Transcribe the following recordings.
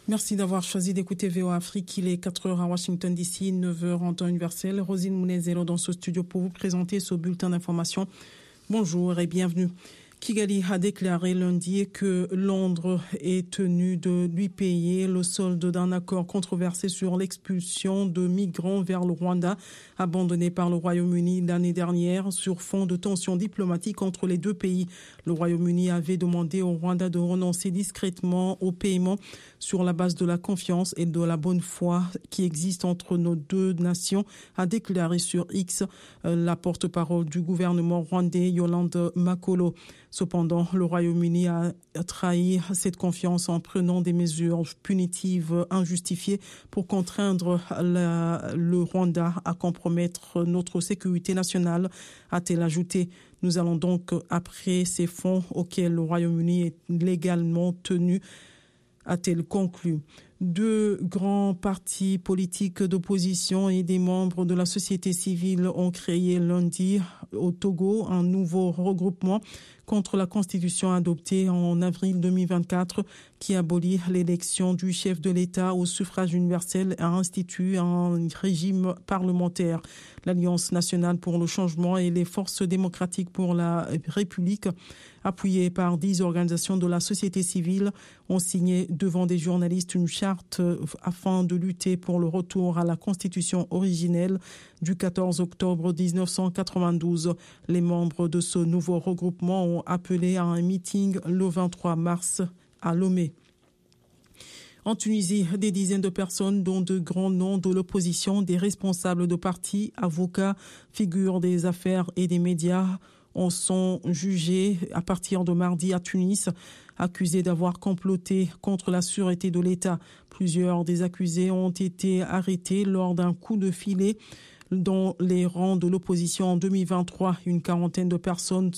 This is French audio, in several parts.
Merci d'avoir choisi d'écouter VOA Afrique. Il est 4h à Washington DC, 9h en temps universel. Rosine Mounezelo dans ce studio pour vous présenter ce bulletin d'information. Bonjour et bienvenue. Kigali a déclaré lundi que Londres est tenu de lui payer le solde d'un accord controversé sur l'expulsion de migrants vers le Rwanda, abandonné par le Royaume-Uni l'année dernière sur fond de tensions diplomatiques entre les deux pays. Le Royaume-Uni avait demandé au Rwanda de renoncer discrètement au paiement sur la base de la confiance et de la bonne foi qui existe entre nos deux nations, a déclaré sur X la porte-parole du gouvernement rwandais Yolande Makolo. Cependant, le Royaume-Uni a trahi cette confiance en prenant des mesures punitives injustifiées pour contraindre le Rwanda à compromettre notre sécurité nationale, a-t-elle ajouté. Nous allons donc après ces fonds auxquels le Royaume-Uni est légalement tenu, a-t-elle conclu. Deux grands partis politiques d'opposition et des membres de la société civile ont créé lundi au Togo un nouveau regroupement contre la constitution adoptée en avril 2024 qui abolit l'élection du chef de l'État au suffrage universel et institue un régime parlementaire. L'Alliance nationale pour le changement et les forces démocratiques pour la République, appuyées par 10 organisations de la société civile, ont signé devant des journalistes une charte afin de lutter pour le retour à la constitution originelle du 14 octobre 1992. Les membres de ce nouveau regroupement ont appelé à un meeting le 23 mars à Lomé. En Tunisie, des dizaines de personnes, dont de grands noms de l'opposition, des responsables de partis, avocats, figures des affaires et des médias, sont jugés à partir de mardi à Tunis, accusés d'avoir comploté contre la sûreté de l'État. Plusieurs des accusés ont été arrêtés lors d'un coup de filet dans les rangs de l'opposition en 2023. Une quarantaine de personnes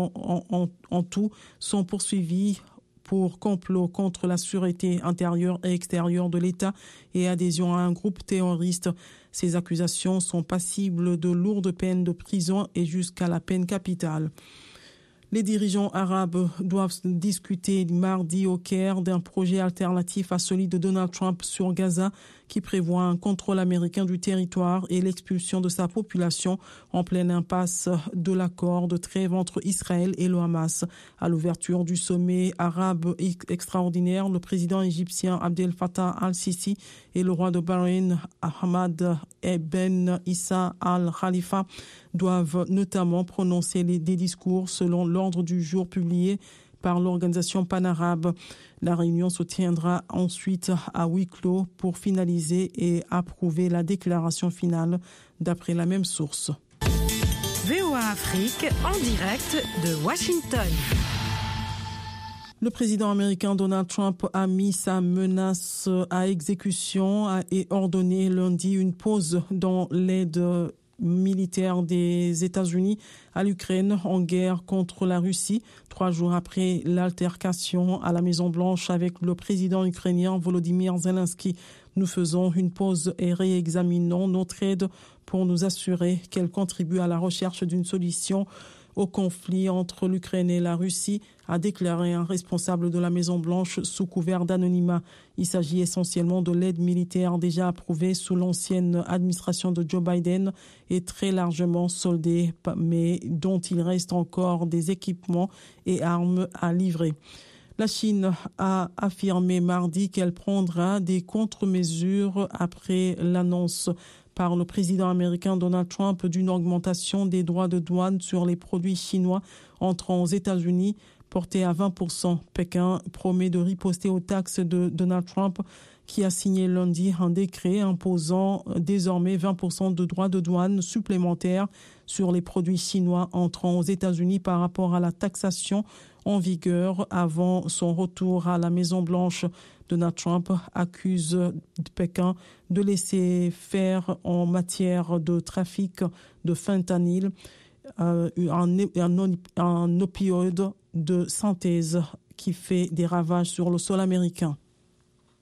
en tout sont poursuivies pour complot contre la sûreté intérieure et extérieure de l'État et adhésion à un groupe terroriste. Ces accusations sont passibles de lourdes peines de prison et jusqu'à la peine capitale. Les dirigeants arabes doivent discuter mardi au Caire d'un projet alternatif à celui de Donald Trump sur Gaza qui prévoit un contrôle américain du territoire et l'expulsion de sa population en pleine impasse de l'accord de trêve entre Israël et le Hamas. À l'ouverture du sommet arabe extraordinaire, le président égyptien Abdel Fattah al-Sisi et le roi de Bahreïn Ahmad ibn Issa al-Khalifa doivent notamment prononcer des discours selon l'ordre du jour publié par l'organisation panarabe. La réunion se tiendra ensuite à huis clos pour finaliser et approuver la déclaration finale d'après la même source. VOA Afrique en direct de Washington. Le président américain Donald Trump a mis sa menace à exécution et ordonné lundi une pause dans l'aide militaire des États-Unis à l'Ukraine en guerre contre la Russie, 3 jours après l'altercation à la Maison-Blanche avec le président ukrainien Volodymyr Zelensky. Nous faisons une pause et réexaminons notre aide pour nous assurer qu'elle contribue à la recherche d'une solution au conflit entre l'Ukraine et la Russie, a déclaré un responsable de la Maison-Blanche sous couvert d'anonymat. Il s'agit essentiellement de l'aide militaire déjà approuvée sous l'ancienne administration de Joe Biden et très largement soldée, mais dont il reste encore des équipements et armes à livrer. La Chine a affirmé mardi qu'elle prendra des contre-mesures après l'annonce par le président américain Donald Trump d'une augmentation des droits de douane sur les produits chinois entrant aux États-Unis, portée à 20%. Pékin promet de riposter aux taxes de Donald Trump, qui a signé lundi un décret imposant désormais 20% de droits de douane supplémentaires sur les produits chinois entrant aux États-Unis par rapport à la taxation en vigueur avant son retour à la Maison-Blanche. Donald Trump accuse Pékin de laisser faire en matière de trafic de fentanyl, un opioïde de synthèse qui fait des ravages sur le sol américain.